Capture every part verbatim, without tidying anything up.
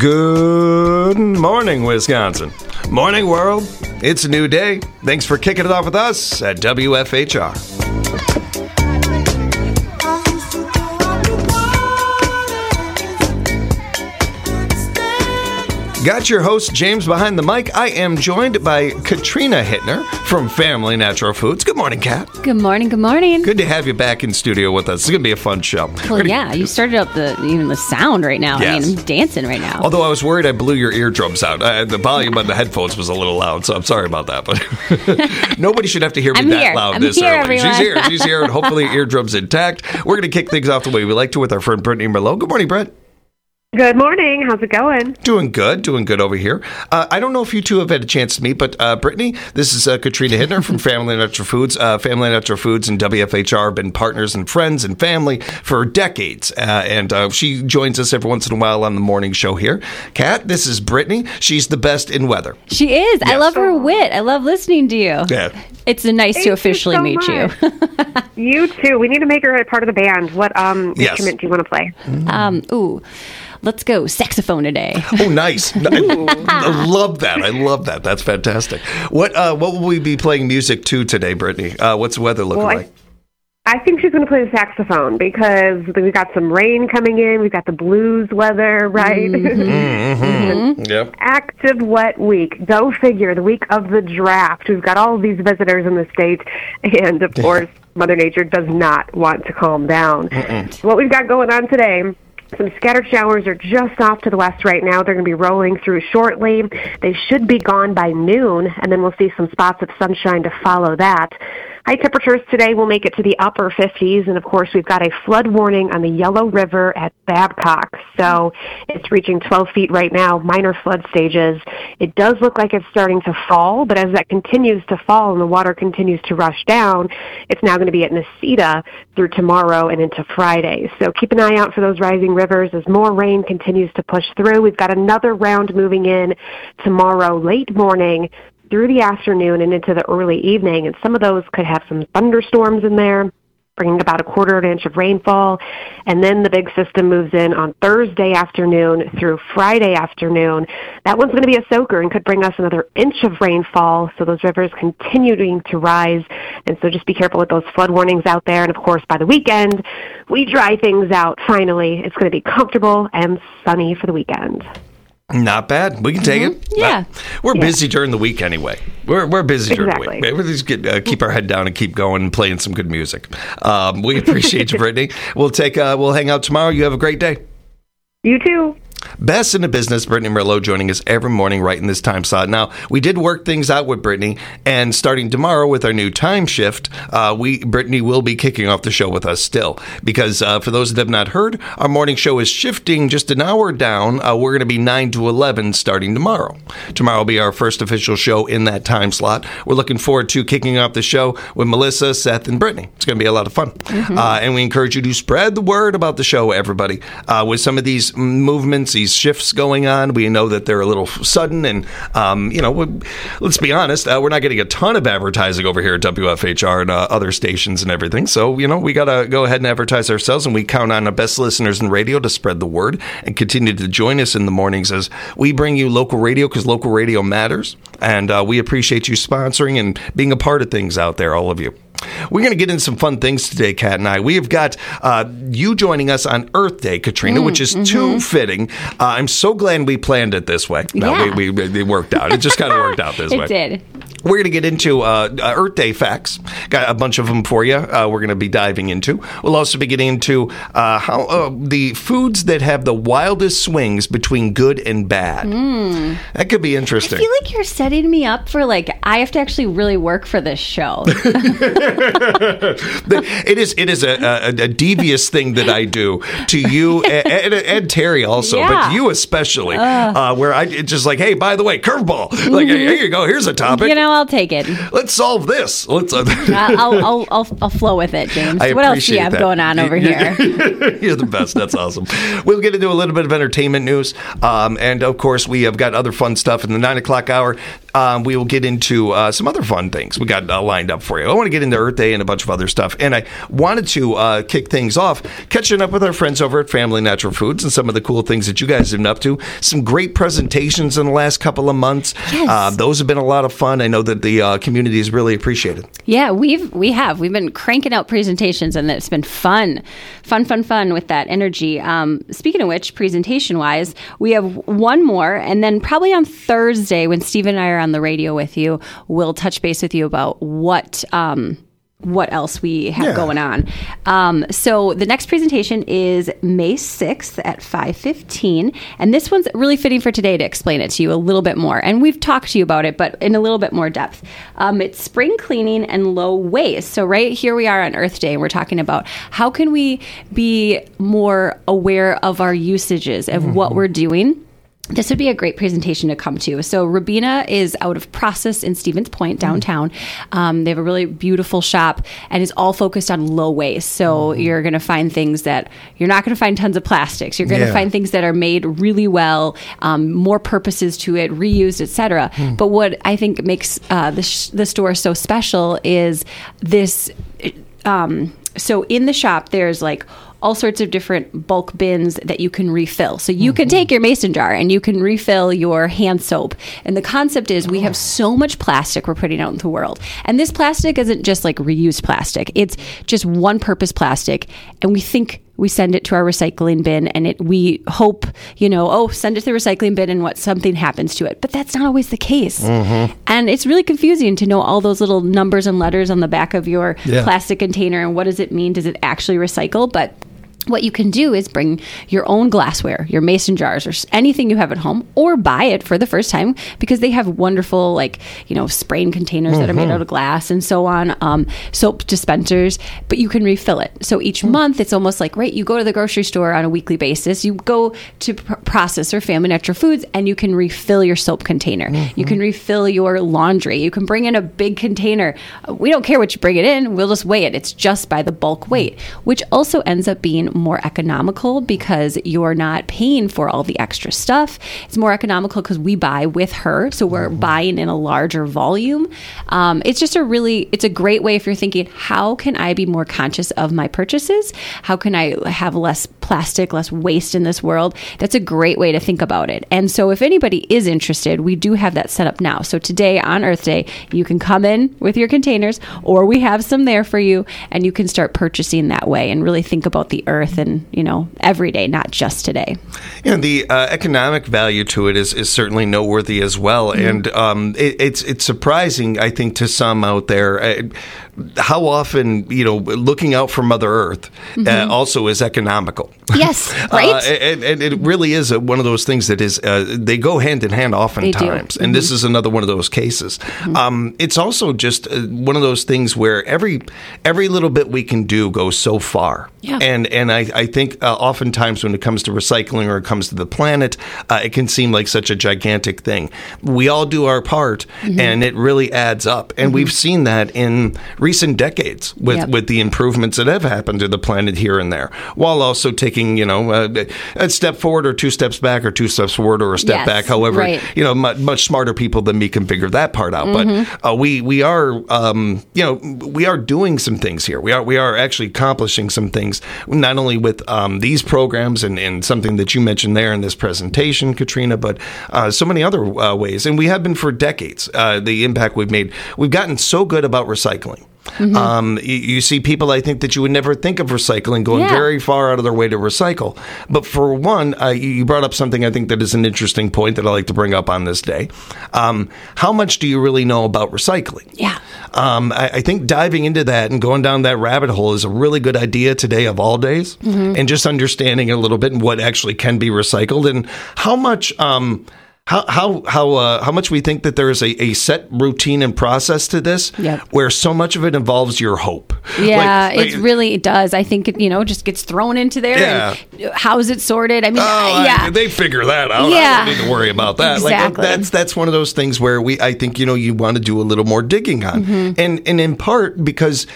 Good morning, Wisconsin. Morning, world. It's a new day. Thanks for kicking it off with us at W F H R. Got your host, James, behind the mic. I am joined by Katrina Hittner from Family Natural Foods. Good morning, Kat. Good morning, good morning. Good to have you back in studio with us. It's going to be a fun show. Well, gonna, yeah, you started up the even the sound right now. Yes. I mean, I'm dancing right now. Although I was worried I blew your eardrums out. Uh, the volume on the headphones was a little loud, so I'm sorry about that. But nobody should have to hear me I'm that here. loud I'm this here, early. everyone. She's here. She's here, and hopefully eardrums intact. We're going to kick things off the way we like to with our friend Brittany Merlot. Good morning, Brett. Good morning. How's it going? Doing good. Doing good over here. Uh, I don't know if you two have had a chance to meet, but uh, Brittany, this is uh, Katrina Hittner from Family Natural Foods. Uh, Family Natural Foods and W F H R have been partners and friends and family for decades, uh, and uh, she joins us every once in a while on the morning show here. Kat, this is Brittany. She's the best in weather. She is. Yes. I love her wit. I love listening to you. Yeah. It's nice Thank to you officially so meet much. you. You too. We need to make her a part of the band. What um, Yes. instrument do you want to play? um, ooh, let's go saxophone today. Oh, nice. I, I love that. I love that. That's fantastic. What uh, what will we be playing music to today, Brittany? Uh, what's the weather looking Well, I- like? I think she's going to play the saxophone because we've got some rain coming in. We've got the blues weather, right? Mm-hmm. Yep. Active wet week. Go figure. The week of the draft. We've got all of these visitors in the state, and of course, Mother Nature does not want to calm down. So what we've got going on today. Some scattered showers are just off to the west right now. They're going to be rolling through shortly. They should be gone by noon, and then we'll see some spots of sunshine to follow that. High temperatures today will make it to the upper fifties, and of course we've got a flood warning on the Yellow River at Babcock. So it's reaching twelve feet right now, minor flood stages. It does look like it's starting to fall, but as that continues to fall and the water continues to rush down, it's now going to be at Necedah through tomorrow and into Friday. So keep an eye out for those rising rivers as more rain continues to push through. We've got another round moving in tomorrow late morning through the afternoon and into the early evening, and some of those could have some thunderstorms in there, bringing about a quarter of an inch of rainfall. And then the big system moves in on Thursday afternoon through Friday afternoon. That one's going to be a soaker and could bring us another inch of rainfall, so those rivers continuing to rise. And so just be careful with those flood warnings out there. And of course, by the weekend, we dry things out finally. It's going to be comfortable and sunny for the weekend. Not bad. We can take Mm-hmm. it. Yeah. Uh, we're Yeah. busy during the week anyway. We're we're busy during Exactly. the week. We just get, uh, keep our head down and keep going and playing some good music. Um, we appreciate you, Brittany. We'll take. Uh, we'll hang out tomorrow. You have a great day. You too. Best in the business, Brittany Merlot joining us every morning right in this time slot. Now, we did work things out with Brittany, and starting tomorrow with our new time shift, uh, we Brittany will be kicking off the show with us still. Because uh, for those that have not heard, our morning show is shifting just an hour down. Uh, we're going to be nine to eleven starting tomorrow. Tomorrow will be our first official show in that time slot. We're looking forward to kicking off the show with Melissa, Seth, and Brittany. It's going to be a lot of fun. Mm-hmm. Uh, and we encourage you to spread the word about the show, everybody. Uh, with some of these movements, these shifts going on, we know that they're a little sudden, and um, you know, let's be honest, uh, we're not getting a ton of advertising over here at W F H R and uh, other stations and everything. So you know, we got to go ahead and advertise ourselves, and we count on the best listeners in radio to spread the word and continue to join us in the mornings as we bring you local radio, because local radio matters, and uh, we appreciate you sponsoring and being a part of things out there, all of you. We're going to get into some fun things today, Kat and I. We have got uh, you joining us on Earth Day, Katrina, mm, which is mm-hmm. too fitting. Uh, I'm so glad we planned it this way. No, yeah. we, we, it worked out. It just kind of worked out this it way. It did. We're going to get into uh, Earth Day facts. Got a bunch of them for you. Uh, we're going to be diving into. We'll also be getting into uh, how uh, the foods that have the wildest swings between good and bad. Mm. That could be interesting. I feel like you're setting me up for, like, I have to actually really work for this show. it is it is a, a, a devious thing that I do to you and, and, and Terry also, yeah. but you especially, uh, where I it's just like, hey, by the way, curveball. Like, hey, here you go. Here's a topic. You know I'll take it. Let's solve this. Let's. Uh, I'll, I'll, I'll, I'll flow with it, James. I what else do you have that. going on over here? You're the best. That's awesome. We'll get into a little bit of entertainment news. Um, and, of course, we have got other fun stuff in the nine o'clock hour. Um, we will get into uh, some other fun things we got uh, lined up for you. I want to get into Earth Day and a bunch of other stuff. And I wanted to uh, kick things off, catching up with our friends over at Family Natural Foods and some of the cool things that you guys have been up to. Some great presentations in the last couple of months. Yes. Uh, those have been a lot of fun. I know that the uh, community has really appreciated. Yeah, we've we have. We've been cranking out presentations, and it's been fun. Fun, fun, fun with that energy. Um, speaking of which, presentation-wise, we have one more, and then probably on Thursday when Steve and I are on the radio with you, we'll touch base with you about what um, what else we have Yeah. going on. Um, so the next presentation is May sixth at five fifteen, and this one's really fitting for today to explain it to you a little bit more. And we've talked to you about it, but in a little bit more depth. Um, it's spring cleaning and low waste. So right here we are on Earth Day, and we're talking about how can we be more aware of our usages, of mm-hmm. what we're doing. This would be a great presentation to come to. So Rabina is out of Process in Stevens Point, downtown. Mm-hmm. Um, they have a really beautiful shop and is all focused on low waste. So mm-hmm. you're going to find things that you're not going to find tons of plastics. You're going to yeah. find things that are made really well, um, more purposes to it, reused, et cetera. Mm-hmm. But what I think makes uh, the, sh- the store so special is this. Um, so in the shop, there's like all sorts of different bulk bins that you can refill. So you mm-hmm. can take your mason jar and you can refill your hand soap. And the concept is we have so much plastic we're putting out into the world. And this plastic isn't just like reused plastic. It's just one purpose plastic. And we think we send it to our recycling bin and it we hope, you know, oh, send it to the recycling bin and what something happens to it. But that's not always the case. Mm-hmm. And it's really confusing to know all those little numbers and letters on the back of your yeah. plastic container and what does it mean? Does it actually recycle? But what you can do is bring your own glassware, your mason jars, or anything you have at home, or buy it for the first time because they have wonderful, like, you know, spraying containers mm-hmm. that are made out of glass and so on, um, soap dispensers, but you can refill it. So each mm-hmm. month, it's almost like, right, you go to the grocery store on a weekly basis, you go to pr- Process or Family Natural Foods, and you can refill your soap container. Mm-hmm. You can refill your laundry. You can bring in a big container. We don't care what you bring it in. We'll just weigh it. It's just by the bulk weight, which also ends up being more economical because you're not paying for all the extra stuff. It's more economical because we buy with her, so we're mm-hmm. buying in a larger volume. Um, it's just a really, it's a great way if you're thinking, how can I be more conscious of my purchases? How can I have less plastic, less waste in this world? That's a great way to think about it. And so if anybody is interested, we do have that set up now. So today on Earth Day, you can come in with your containers, or we have some there for you, and you can start purchasing that way and really think about the earth and, you know, every day, not just today. Yeah, the uh, economic value to it is, is certainly noteworthy as well. Mm-hmm. And um, it, it's it's surprising, I think, to some out there, uh, how often, you know, looking out for Mother Earth mm-hmm. uh, also is economical. Yes, right? uh, and, and it really is a, one of those things that is, uh, they go hand in hand oftentimes. Mm-hmm. And this is another one of those cases. Mm-hmm. Um, it's also just uh, one of those things where every every little bit we can do goes so far. Yeah. And, and I, I think uh, oftentimes when it comes to recycling or it comes to the planet, uh, it can seem like such a gigantic thing. We all do our part, mm-hmm. and it really adds up. And mm-hmm. we've seen that in recent decades with, yep. with the improvements that have happened to the planet here and there, while also taking, you know, a, a step forward or two steps back or two steps forward or a step yes, back. However, right. you know, much, much smarter people than me can figure that part out. Mm-hmm. But uh, we we are, um, you know, we are doing some things here. We are we are actually accomplishing some things, not only with um, these programs and, and something that you mentioned there in this presentation, Katrina, but uh, so many other uh, ways. And we have been for decades, uh, the impact we've made. We've gotten so good about recycling. Mm-hmm. Um, you, you see people, I think, that you would never think of recycling going yeah. very far out of their way to recycle. But for one, uh, you brought up something I think that is an interesting point that I like to bring up on this day. Um, how much do you really know about recycling? Yeah. Um, I, I think diving into that and going down that rabbit hole is a really good idea today of all days. Mm-hmm. And just understanding a little bit what actually can be recycled and how much... Um, how how how uh, how much we think that there is a, a set routine and process to this, Yep. where so much of it involves your hope. Yeah, Like- it like- really it does. I think it, you know, just gets thrown into there. Yeah. And how's it sorted? I mean, Oh, I- yeah. they figure that out. Yeah. I don't need to worry about that. Exactly. Like that's that's one of those things where we, I think, you know, you want to do a little more digging on, Mm-hmm. and and in part because.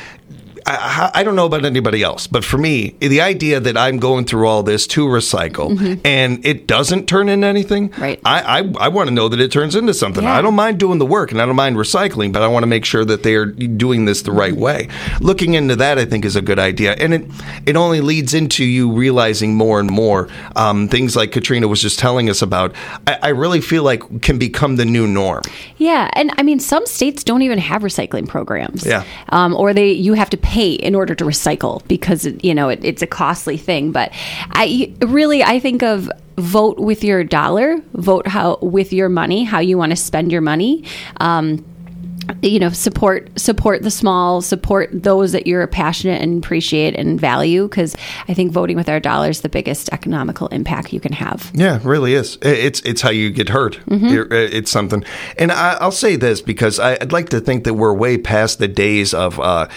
I, I don't know about anybody else, but for me, the idea that I'm going through all this to recycle and it doesn't turn into anything, Mm-hmm. Right. I, I, I want to know that it turns into something. Yeah. I don't mind doing the work and I don't mind recycling, but I want to make sure that they are doing this the right way. Looking into that, I think, is a good idea. And it, it only leads into you realizing more and more um, things like Katrina was just telling us about, I, I really feel like can become the new norm. Yeah, and I mean, some states don't even have recycling programs. Yeah. um, or they you have to pay in order to recycle because you know it, it's a costly thing. But I really I think of vote with your dollar, vote how with your money, how you want to spend your money. Um, you know, support support the small, support those that you're passionate and appreciate and value. Because I think voting with our dollar is the biggest economical impact you can have. Yeah, it really is. It's it's how you get hurt. Mm-hmm. It's something. And I, I'll say this because I, I'd like to think that we're way past the days of uh,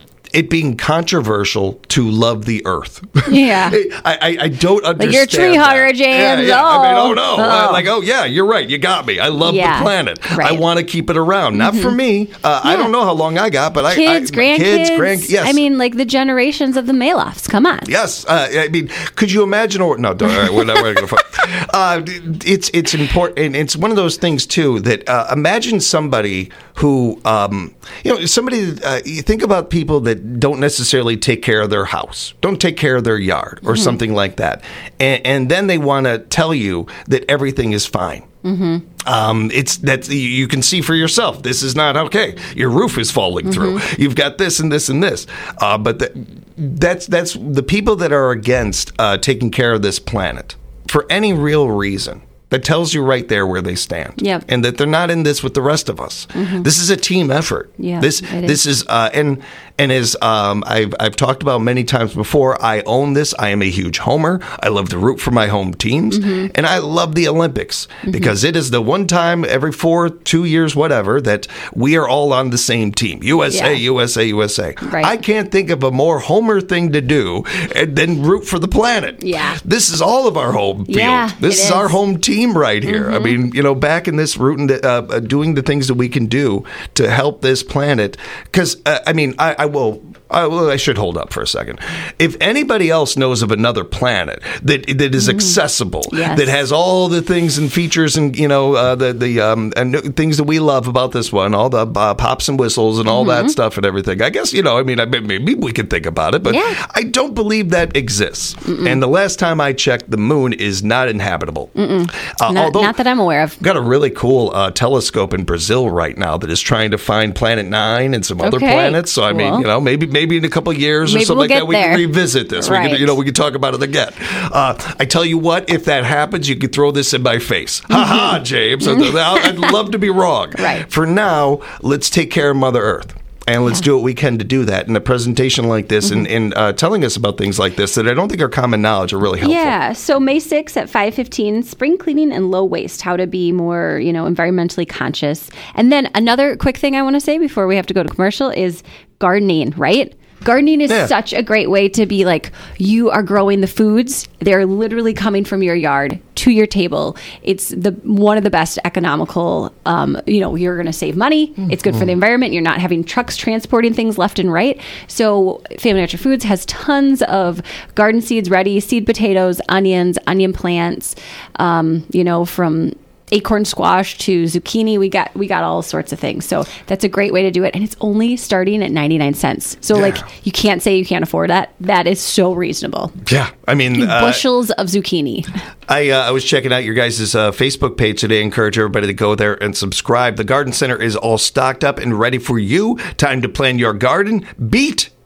it being controversial to love the earth. Yeah. I, I, I don't understand. Like you're a tree that. hugger, James. Yeah, yeah. I mean, oh Oh. no. Oh. I- like, oh yeah, you're right. You got me. I love Yeah, the planet. right. I want to keep it around. Not for me. Uh, I Yeah. don't know how long I got, but I Kids, I, grandkids. kids, grand. Yes. I mean, like the generations of the Mail-offs. Come on. Yes, uh, I mean, could you imagine? Or no, don't, all right, we're not, we're not going to. Uh, it's it's important, and it's one of those things too that uh, imagine somebody who, um, you know, somebody. Uh, you think about people that don't necessarily take care of their house, don't take care of their yard, or something like that, and, and then they want to tell you that everything is fine. Mm-hmm. Um, it's that you can see for yourself. This is not okay. Your roof is falling through. You've got this and this and this. Uh, but the, that's that's the people that are against uh, taking care of this planet for any real reason. That tells you right there where they stand, Yep. and that they're not in this with the rest of us. This is a team effort. Yeah, this it is. this is uh, and and as um, I've I've talked about many times before. I own this. I am a huge homer. I love to root for my home teams, Mm-hmm. and I love the Olympics because it is the one time every four, two years, whatever, that we are all on the same team. U S A, Yeah. U S A, U S A. Right. I can't think of a more homer thing to do than root for the planet. Yeah. This is all of our home field. Yeah, this it is, our is. home team right here. I mean, you know, back in this rooting, uh, uh, doing the things that we can do to help this planet. Because uh, I mean, I, I will. I, well, I should hold up for a second. If anybody else knows of another planet that that is accessible, Yes. that has all the things and features and you know uh, the the um, and things that we love about this one, all the uh, pops and whistles and all that stuff and everything. I guess you know. I mean, I, maybe we could think about it, but Yeah. I don't believe that exists. And the last time I checked, the moon is not inhabitable. Uh, Not, although, not that I'm aware of. got a really cool uh, telescope in Brazil right now that is trying to find Planet Nine and some other Okay, planets. So I mean, cool. you know, maybe maybe in a couple of years or Maybe something we'll like get that, we can there. revisit this. We Right. can, you know, we can talk about it again. Uh, I tell you what, if that happens, you could throw this in my face. Ha ha, James. I'd I'd love to be wrong. Right. For now, let's take care of Mother Earth. And let's do what we can to do that. And a presentation like this and, and uh, telling us about things like this that I don't think are common knowledge are really helpful. Yeah. So May sixth at five fifteen, spring cleaning and low waste, how to be more, you know, environmentally conscious. And then another quick thing I want to say before we have to go to commercial is gardening, right? Gardening is Yeah. such a great way to be like, you are growing the foods. They're literally coming from your yard to your table. It's the one of the best economical, um, you know, you're going to save money. It's good for the environment. You're not having trucks transporting things left and right. So Family Natural Foods has tons of garden seeds ready, seed potatoes, onions, onion plants, um, you know, from acorn squash to zucchini. We got we got all sorts of things. So that's a great way to do it. And it's only starting at ninety-nine cents. So Yeah. like you can't say you can't afford that. That is so reasonable. Yeah. I mean, uh, Bushels of zucchini. I uh, I was checking out your guys' uh, Facebook page today. I encourage everybody to go there and subscribe. The Garden Center is all stocked up and ready for you. Time to plan your garden. Beat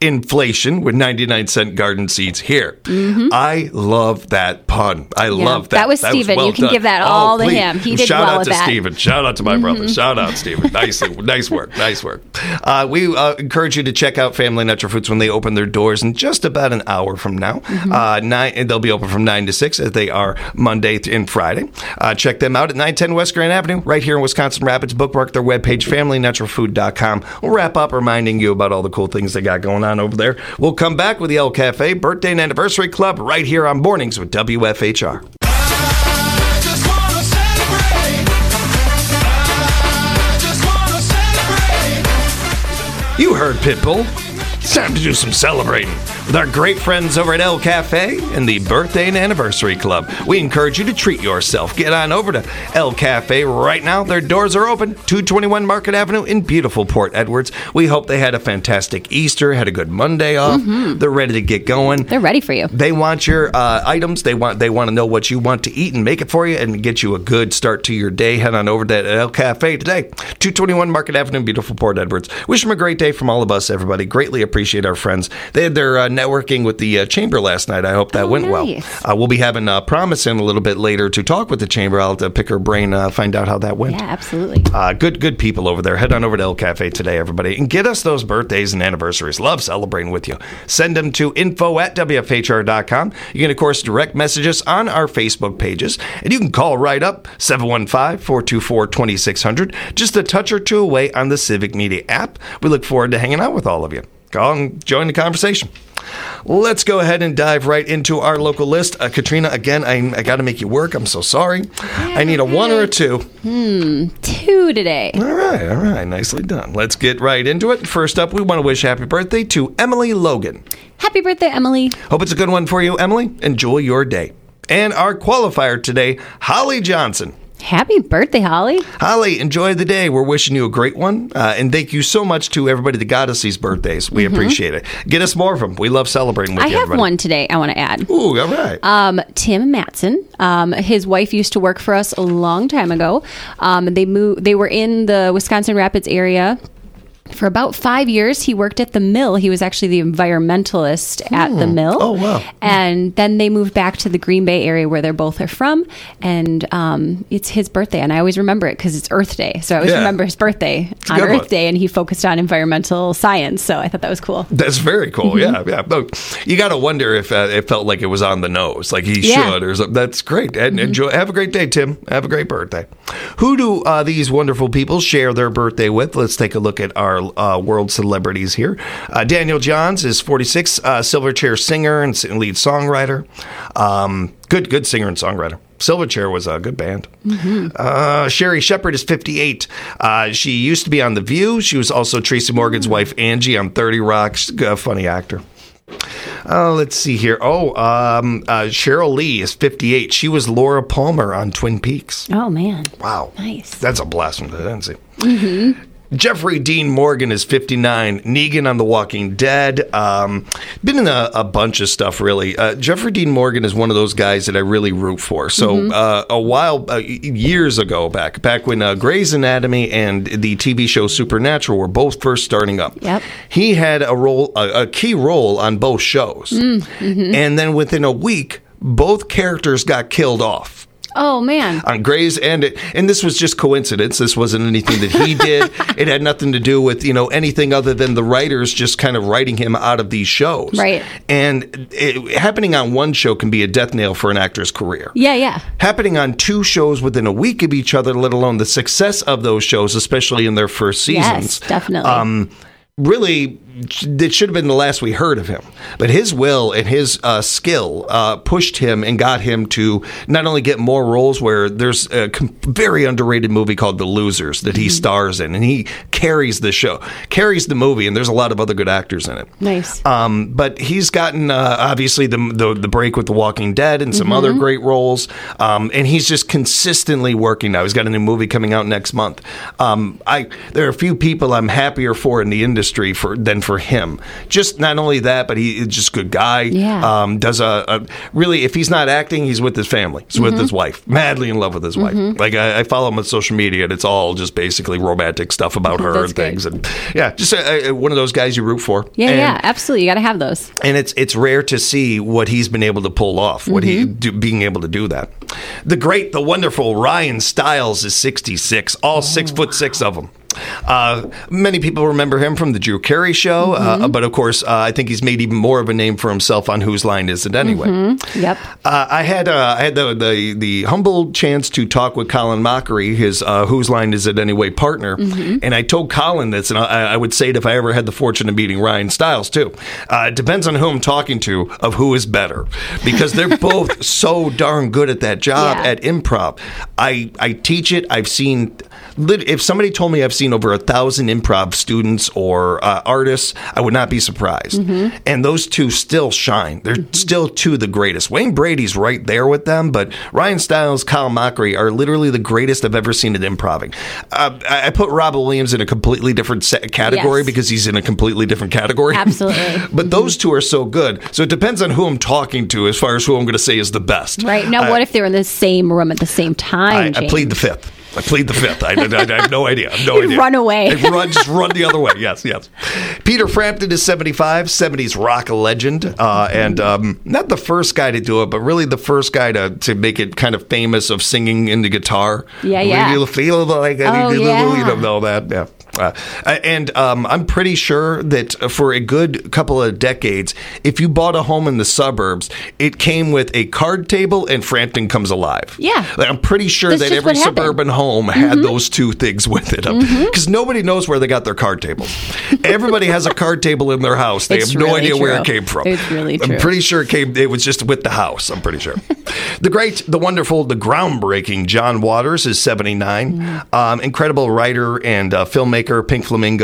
inflation with ninety-nine cent garden seeds here. Mm-hmm. I love that pun. I Yeah, love that. that was Stephen. well You can done. give that Oh, all to please. him. He did Shout well out with to that. Stephen. Shout out to my brother. Shout out, Stephen. Nice, nice work. Nice work. Uh, we uh, encourage you to check out Family Natural Foods when they open their doors in just about an hour from now. Mm-hmm. Uh, nine, they'll be open from nine to six as they are Monday and Friday. Uh, check them out at nine ten West Grand Avenue, right here in Wisconsin Rapids. Bookmark their webpage, family natural food dot com. We'll wrap up reminding you about all the cool things they got going on over there. We'll come back with the El Cafe Birthday and Anniversary Club right here on Mornings with W F H R. I just wanna celebrate. I just wanna celebrate. You heard Pitbull. It's time to do some celebrating with our great friends over at El Cafe and the Birthday and Anniversary Club. We encourage you to treat yourself. Get on over to El Cafe right now. Their doors are open, two twenty-one Market Avenue in beautiful Port Edwards. We hope they had a fantastic Easter, had a good Monday off. Mm-hmm. They're ready to get going. They're ready for you. They want your uh, items. They want they want to know what you want to eat and make it for you and get you a good start to your day. Head on over to El Cafe today, two twenty-one Market Avenue, beautiful Port Edwards. Wish them a great day from all of us, everybody. Greatly appreciate our friends. They had their uh, networking with the uh, Chamber last night. I hope that Oh, went nice. well. Uh, we'll be having uh, Promise in a little bit later to talk with the Chamber. I'll have to pick her brain, uh, find out how that went. Yeah, absolutely. Uh, good, good people over there. Head on over to El Cafe today, everybody, and get us those birthdays and anniversaries. Love celebrating with you. Send them to info at W F H R dot com. You can, of course, direct message us on our Facebook pages, and you can call right up, seven one five, four two four, two six zero zero, just a touch or two away on the Civic Media app. We look forward to hanging out with all of you. Call and join the conversation. Let's go ahead and dive right into our local list. Uh, Katrina, again, I, I got to make you work. I'm so sorry. I need a one or a two. Two today. All right, all right. Nicely done. Let's get right into it. First up, we want to wish happy birthday to Emily Logan. Happy birthday, Emily. Hope it's a good one for you, Emily. Enjoy your day. And our qualifier today, Holly Johnson. Happy birthday, Holly. Holly, enjoy the day. We're wishing you a great one. Uh, and thank you so much to everybody that got us these birthdays. We mm-hmm. appreciate it. Get us more of them. We love celebrating with I you, have everybody. one today I want to add. Ooh, all right. Um, Tim Matson. Um, his wife used to work for us a long time ago. Um, they moved. They were in the Wisconsin Rapids area for about five years. He worked at the mill. He was actually the environmentalist hmm. at the mill. Oh, wow. And then they moved back to the Green Bay area where they're both are from. And um, it's his birthday. And I always remember it because it's Earth Day. So I always Yeah. remember his birthday It's a on good Earth one. Day. And he focused on environmental science. So I thought that was cool. That's very cool. Mm-hmm. Yeah, yeah. But you got to wonder if uh, it felt like it was on the nose, like he Yeah. should or something. That's great. And Mm-hmm. enjoy. Have a great day, Tim. Have a great birthday. Who do uh, these wonderful people share their birthday with? Let's take a look at our uh, world celebrities here. Uh, Daniel Johns is forty-six, uh, Silverchair singer and lead songwriter. Um, good, good singer and songwriter. Silverchair was a good band. Mm-hmm. Uh, Sherry Shepard is fifty-eight. Uh, she used to be on The View. She was also Tracy Morgan's Mm-hmm. wife, Angie, on thirty Rock. She's a funny actor. Uh, let's see here. Oh, um, uh, Cheryl Lee is fifty-eight. She was Laura Palmer on Twin Peaks. Oh, man. Wow. Nice. That's a blast from the didn't see. Mm-hmm. Jeffrey Dean Morgan is fifty-nine. Negan on The Walking Dead. Um, been in a, a bunch of stuff, really. Uh, Jeffrey Dean Morgan is one of those guys that I really root for. So mm-hmm. uh, a while, uh, years ago back, back when uh, Grey's Anatomy and the T V show Supernatural were both first starting up, Yep. he had a role, a, a key role on both shows. Mm-hmm. And then within a week, both characters got killed off. Oh, man. On Grey's, and it, and this was just coincidence. This wasn't anything that he did. It had nothing to do with, you know, anything other than the writers just kind of writing him out of these shows. Right. And it, happening on one show can be a death nail for an actor's career. Yeah, yeah. Happening on two shows within a week of each other, let alone the success of those shows, especially in their first seasons. Yes, definitely. Um, really, it should have been the last we heard of him. But his will and his uh, skill uh, pushed him and got him to not only get more roles, where there's a com- very underrated movie called The Losers that he mm-hmm. stars in, and he carries the show, carries the movie, and there's a lot of other good actors in it. Nice. Um, but he's gotten, uh, obviously, the, the the break with The Walking Dead and some mm-hmm. other great roles, um, and he's just consistently working now. He's got a new movie coming out next month. Um, I There are a few people I'm happier for in the industry for than done for him. Just not only that, but he's just a good guy. Yeah. Um, does a, a really, if he's not acting, he's with his family. He's with his wife. Madly in love with his wife. Like I, I follow him on social media, and it's all just basically romantic stuff about her That's and things. And yeah, just a, a, one of those guys you root for. Yeah, and, yeah, absolutely. You got to have those. And it's it's rare to see what he's been able to pull off. What he do, being able to do that. The great, the wonderful Ryan Stiles is sixty-six. All six foot six of them. Uh, many people remember him from the Drew Carey Show, uh, but of course, uh, I think he's made even more of a name for himself on Whose Line Is It Anyway? Yep. Uh, I had uh, I had the, the the humble chance to talk with Colin Mockery, his uh, Whose Line Is It Anyway partner, and I told Colin this, and I, I would say it if I ever had the fortune of meeting Ryan Stiles too. Uh, it depends on who I'm talking to of who is better, because they're both so darn good at that job Yeah. at improv. I I teach it. I've seen. If somebody told me I've seen over a thousand improv students or uh, artists, I would not be surprised. Mm-hmm. And those two still shine. They're Mm-hmm. still two of the greatest. Wayne Brady's right there with them, but Ryan Stiles, Kyle Mockery are literally the greatest I've ever seen at improving. Uh, I I put Rob Williams in a completely different set category Yes. because he's in a completely different category. Absolutely. But those two are so good. So it depends on who I'm talking to as far as who I'm going to say is the best. Right. Now, I- what if they were in the same room at the same time? I, I James? plead the fifth. I plead the fifth. I, I, I have no idea. I have no You'd idea. run away. I run, just run the other way. Yes, yes. Peter Frampton is seventy-five, seventies rock legend, uh, and um, not the first guy to do it, but really the first guy to, to make it kind of famous of singing in the guitar. Yeah, yeah. You feel like Oh, you yeah. don't know that. Yeah. Uh, and um, I'm pretty sure that for a good couple of decades, if you bought a home in the suburbs, it came with a card table and Frampton Comes Alive. Yeah. Like, I'm pretty sure That's that just every what happened. suburban home had those two things with it. Because nobody knows where they got their card tables. Everybody has a card table in their house. They It's have no really idea where true. it came from. It's really true. I'm pretty sure it came. It was just with the house. I'm pretty sure. The great, the wonderful, the groundbreaking John Waters is seventy-nine. Mm. Um, incredible writer and uh, filmmaker. Pink Flamingos.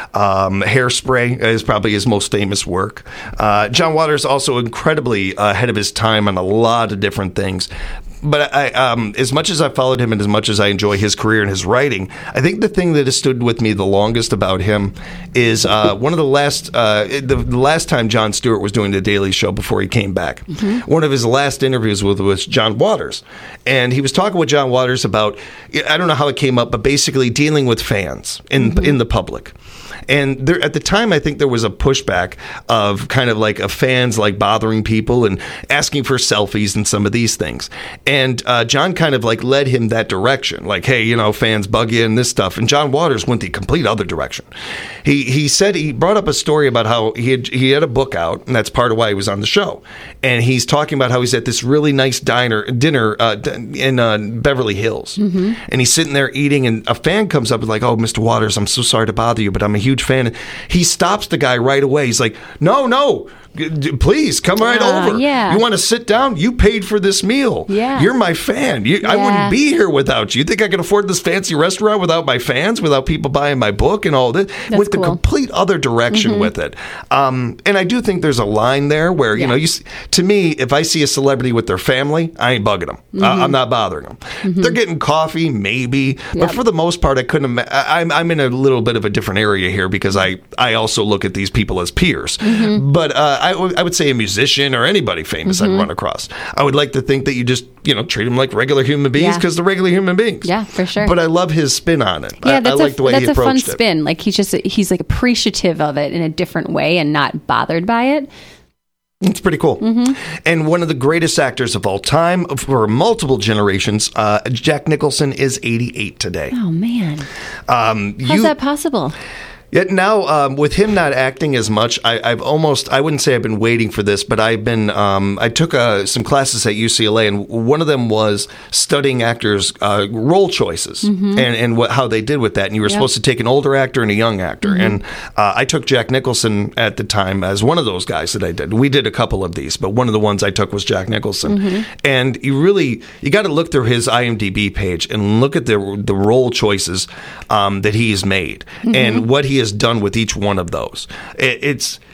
Um, Hairspray is probably his most famous work. Uh, John Waters also incredibly uh, ahead of his time on a lot of different things. But I, um, as much as I followed him and as much as I enjoy his career and his writing, I think the thing that has stood with me the longest about him is uh, one of the last, uh, the, the last time Jon Stewart was doing the Daily Show before he came back. One of his last interviews with was John Waters, and he was talking with John Waters about, I don't know how it came up, but basically dealing with fans in in the public. And there, at the time, I think there was a pushback of kind of like a fans like bothering people and asking for selfies and some of these things. And uh, John kind of like led him that direction, like, hey, you know, fans bug you and this stuff. And John Waters went the complete other direction. He he said he brought up a story about how he had he had a book out, and that's part of why he was on the show. And he's talking about how he's at this really nice diner dinner uh, in uh, Beverly Hills, and he's sitting there eating, and a fan comes up and like, oh, Mister Waters, I'm so sorry to bother you, but I'm a huge fan. He stops the guy right away. He's like, no, no. Please come right Uh, over. yeah. You want to sit down? You paid for this meal. Yeah. You're my fan. You, I Yeah. wouldn't be here without you. You think I can afford this fancy restaurant without my fans, without people buying my book and all this? That's Went the cool. complete other direction with it. Um, and I do think there's a line there where, you Yeah. know, you s- to me, if I see a celebrity with their family, I ain't bugging them. I, I'm not bothering them. They're getting coffee, maybe. But Yep. for the most part, I couldn't ima- I, I'm, I'm in a little bit of a different area here because I, I also look at these people as peers. But uh, I, w- I would say a musician or anybody famous I'd run across. I would like to think that you just, you know, treat them like regular human beings Yeah. because they're regular human beings. Yeah, for sure. But I love his spin on it. Yeah, I, that's I like a, the way that's he a fun approached it. spin. Like he's just he's like appreciative of it in a different way and not bothered by it. It's pretty cool. And one of the greatest actors of all time for multiple generations, uh, Jack Nicholson is eighty-eight today. Oh man, Um, how's you, that possible? Yet now, um, with him not acting as much, I, I've almost, I wouldn't say I've been waiting for this, but I've been, um, I took uh, some classes at U C L A, and one of them was studying actors' uh, role choices and, and what, how they did with that. And you were Yep. supposed to take an older actor and a young actor. And uh, I took Jack Nicholson at the time as one of those guys that I did. We did a couple of these, but one of the ones I took was Jack Nicholson. And you really, you got to look through his I M D B page and look at the, the role choices um, that he's made and what he has done with each one of those. It, it's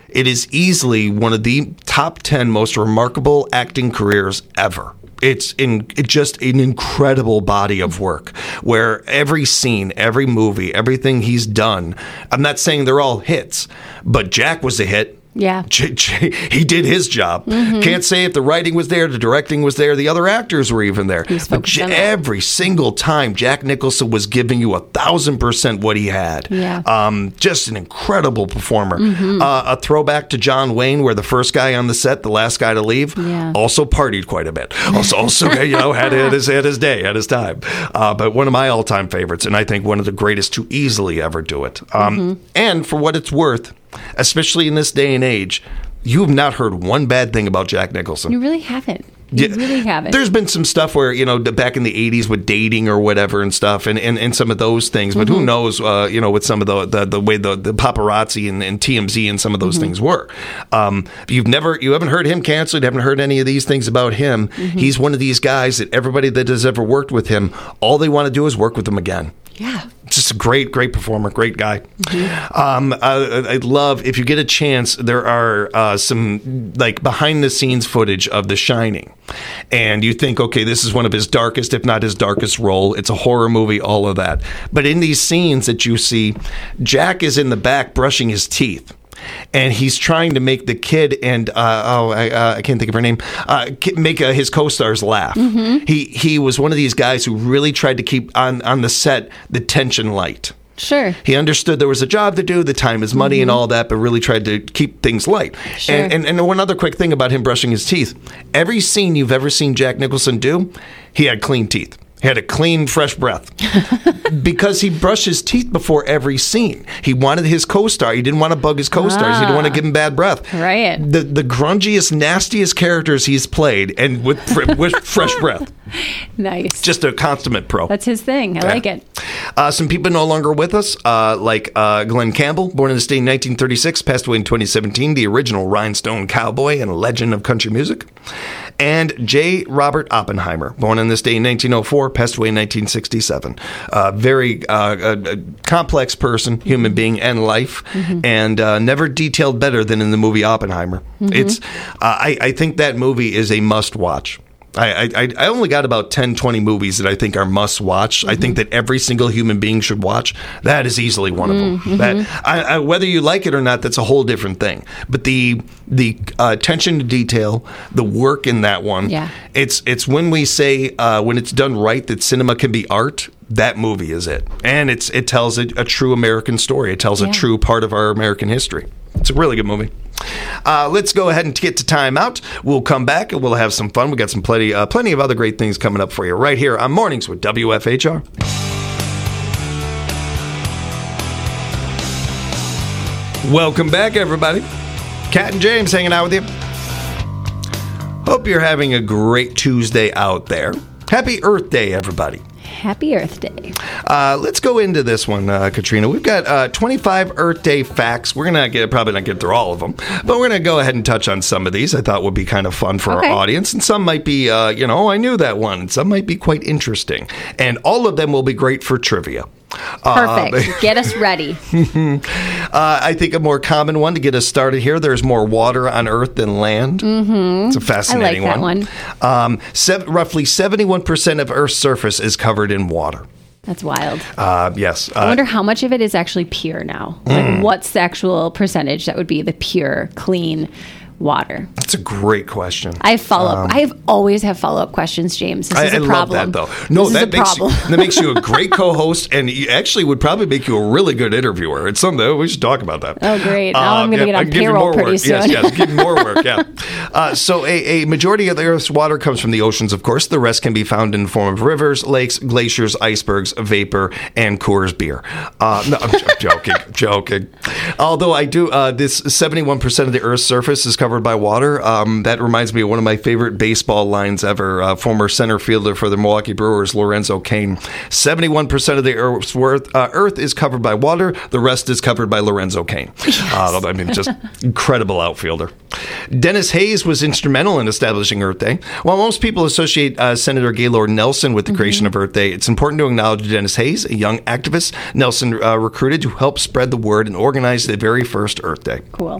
it is easily one of the top ten most remarkable acting careers ever. It's in it's just an incredible body of work where every scene, every movie, everything he's done, I'm not saying they're all hits, but Jack was a hit. Yeah. J- J- he did his job. Mm-hmm. Can't say if the writing was there, the directing was there, the other actors were even there. But J- every single time, Jack Nicholson was giving you a thousand percent what he had. Yeah. Um, just an incredible performer. Mm-hmm. Uh, a throwback to John Wayne, where the first guy on the set, the last guy to leave, yeah. also partied quite a bit. Also, also you know, had, had, his, had his day, had his time. Uh, but one of my all-time favorites, and I think one of the greatest to easily ever do it. Um, mm-hmm. And for what it's worth, especially in this day and age, you have not heard one bad thing about Jack Nicholson. You really haven't. You yeah, really haven't. There's been some stuff where, you know, back in the eighties with dating or whatever and stuff and, and, and some of those things. But mm-hmm. who knows, uh, you know, with some of the the, the way the, the paparazzi and, and T M Z and some of those mm-hmm. things were. Um, you've never, you haven't heard him canceled, you haven't heard any of these things about him. Mm-hmm. He's one of these guys that everybody that has ever worked with him, all they want to do is work with him again. Yeah. Just a great, great performer, great guy. Mm-hmm. Um, I, I'd love, if you get a chance, there are uh, some like behind the scenes footage of The Shining. And you think, okay, this is one of his darkest, if not his darkest role. It's a horror movie, all of that. But in these scenes that you see, Jack is in the back brushing his teeth. And he's trying to make the kid and uh, oh I, uh, I can't think of her name uh, make uh, his co-stars laugh. Mm-hmm. He he was one of these guys who really tried to keep on on the set the tension light. Sure. He understood there was a job to do, the time is money mm-hmm. and all that, but really tried to keep things light. Sure. And, and and one other quick thing about him brushing his teeth: every scene you've ever seen Jack Nicholson do, he had clean teeth. He had a clean, fresh breath because he brushed his teeth before every scene. He wanted his co-star. He didn't want to bug his co-stars. Ah. He didn't want to give him bad breath. Right. The the grungiest, nastiest characters he's played, and with, with fresh breath. Nice. Just a consummate pro. That's his thing. I yeah. like it. Uh, some people no longer with us, uh, like uh, Glenn Campbell, born in the state in nineteen thirty-six, passed away in twenty seventeen, the original rhinestone cowboy and legend of country music. And J. Robert Oppenheimer, born in this day in nineteen oh four, passed away in nineteen sixty-seven. Uh, very uh, a, a complex person, human being, and life, mm-hmm. and uh, never detailed better than in the movie Oppenheimer. Mm-hmm. It's, uh, I, I think that movie is a must-watch. I, I I only got about ten, twenty movies that I think are must watch. Mm-hmm. I think that every single human being should watch. That is easily one of them. Mm-hmm. That I, I, whether you like it or not, that's a whole different thing. But the the uh, attention to detail, the work in that one, yeah. it's it's when we say uh, when it's done right that cinema can be art. That movie is it, and it's it tells a, a true American story. It tells yeah. a true part of our American history. It's a really good movie. Uh, let's go ahead and get to time out. We'll come back and we'll have some fun. We got some plenty, uh, plenty of other great things coming up for you right here on Mornings with W F H R. Welcome back, everybody. Cat and James hanging out with you. Hope you're having a great Tuesday out there. Happy Earth Day, everybody. Happy Earth Day. Uh, let's go into this one, uh, Katrina. We've got uh, twenty-five Earth Day facts. We're gonna get probably not get through all of them, but we're gonna go ahead and touch on some of these. I thought would be kind of fun for okay. our audience, and some might be, uh, you know, oh, I knew that one. And some might be quite interesting, and all of them will be great for trivia. Perfect. Uh, get us ready. uh, I think a more common one to get us started here. There's more water on Earth than land. Mm-hmm. It's a fascinating I like that one. one. Um, sev- roughly seventy-one percent of Earth's surface is covered in water. That's wild. Uh, yes. Uh, I wonder how much of it is actually pure now. Like, mm. what's the actual percentage that would be the pure, clean water? That's a great question. I have follow up. Um, I have always have follow up questions, James. This I, is a I problem. love that, though. No, this that is a makes problem. you, that makes you a great co-host, and you actually would probably make you a really good interviewer. It's something we should talk about that. Oh, great! Now uh, I'm going to yeah, get on payroll pretty work. soon. Yes, yes, give me more work. Yeah. Uh, so a, a majority of the Earth's water comes from the oceans, of course. The rest can be found in the form of rivers, lakes, glaciers, icebergs, vapor, and Coors beer. Uh, no, I'm, I'm joking, joking. Although I do, uh, this seventy-one percent of the Earth's surface is covered by water. Um, that reminds me of one of my favorite baseball lines ever. Uh, former center fielder for the Milwaukee Brewers, Lorenzo Cain. seventy-one percent of the Earth's worth, uh, Earth is covered by water. The rest is covered by Lorenzo Cain. Yes. Uh, I mean, just incredible outfielder. Dennis Hayes was instrumental in establishing Earth Day. While most people associate uh, Senator Gaylord Nelson with the mm-hmm. creation of Earth Day, it's important to acknowledge Dennis Hayes, a young activist Nelson uh, recruited to help spread the word and organize the very first Earth Day. Cool.